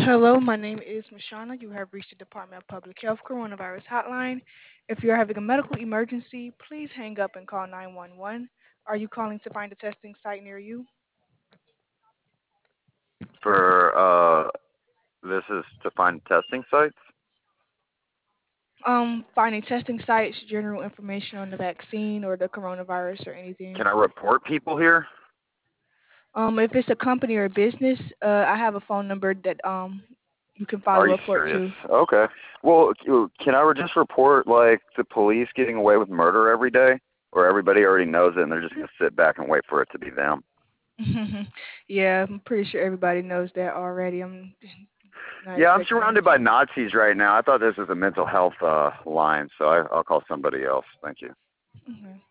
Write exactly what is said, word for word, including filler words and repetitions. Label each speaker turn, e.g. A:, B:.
A: Hello, my name is Mashana. You have reached the Department of Public Health Coronavirus Hotline. If you're having a medical emergency, please hang up and call nine one one. Are you calling to find a testing site near you?
B: For uh, this is to find testing sites.
A: Um, finding testing sites, general information on the vaccine or the coronavirus or anything.
B: Can I report people here?
A: Um, if it's a company or a business, uh, I have a phone number that um you can file a
B: Are you
A: report
B: serious?
A: to.
B: Okay. Well, c- can I just report like the police getting away with murder every day, or everybody already knows it and they're just gonna sit back and wait for it to be them?
A: Yeah, I'm pretty sure everybody knows that already. I'm not
B: Yeah, I'm
A: expecting them
B: surrounded by
A: to.
B: Nazis right now. I thought this was a mental health uh, line, so I, I'll call somebody else. Thank you.
A: Okay.